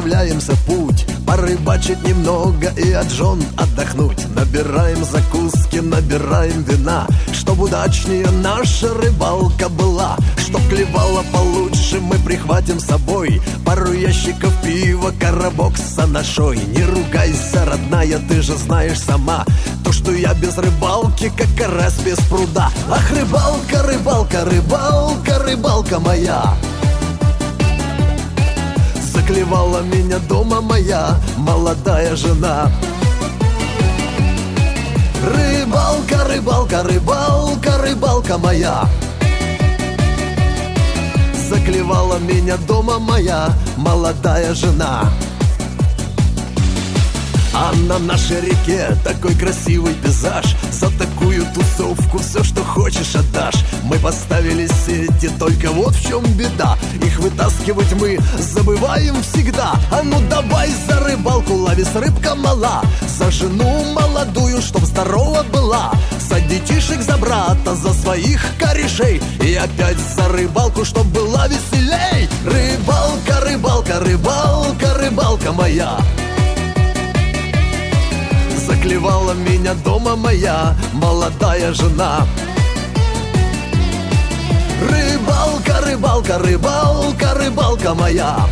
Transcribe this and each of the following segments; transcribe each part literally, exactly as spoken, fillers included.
отправляемся в путь, порыбачить немного и от жен отдохнуть. Набираем закуски, набираем вина, чтоб удачнее наша рыбалка была. Чтоб клевала получше, мы прихватим с собой пару ящиков пива, коробок с анашой. Не ругайся, родная, ты же знаешь сама, то, что я без рыбалки, как карась без пруда. Ах, рыбалка, рыбалка, рыбалка, рыбалка моя, заклевала меня дома моя молодая жена. Рыбалка, рыбалка, рыбалка, рыбалка моя, заклевала меня дома моя молодая жена. А на нашей реке такой красивый пейзаж, за такую тусовку все, что хочешь, отдашь. Мы поставили сети, только вот в чем беда, их вытаскивать мы забываем всегда. А ну давай за рыбалку, ловись, рыбка мала, за жену молодую, чтоб здорова была, за детишек, за брата, за своих корешей, и опять за рыбалку, чтоб была веселей. Рыбалка, рыбалка, рыбалка, рыбалка моя, заклевала меня дома моя молодая жена. Рыбалка, рыбалка, рыбалка, рыбалка моя,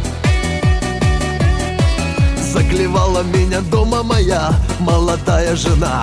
заклевала меня дома моя молодая жена.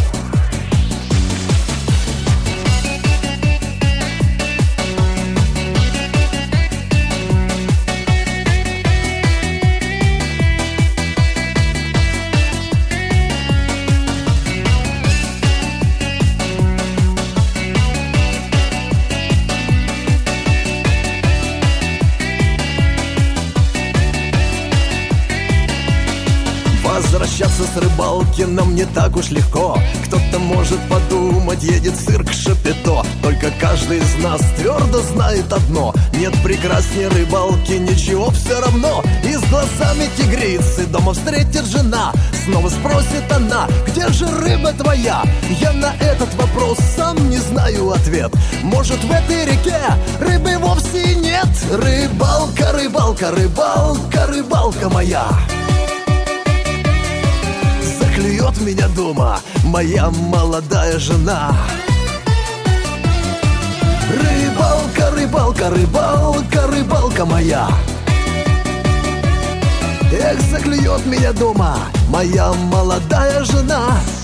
Возвращаться с рыбалки нам не так уж легко. Кто-то может подумать, едет цирк Шапито. Только каждый из нас твердо знает одно: нет прекрасней рыбалки, ничего все равно. И с глазами тигрицы дома встретит жена, снова спросит она: где же рыба твоя? Я на этот вопрос сам не знаю ответ. Может, в этой реке рыбы вовсе нет? Рыбалка, рыбалка, рыбалка, рыбалка моя, заклюет меня дома моя молодая жена. Рыбалка, рыбалка, рыбалка, рыбалка моя, эх, заклюет меня дома моя молодая жена.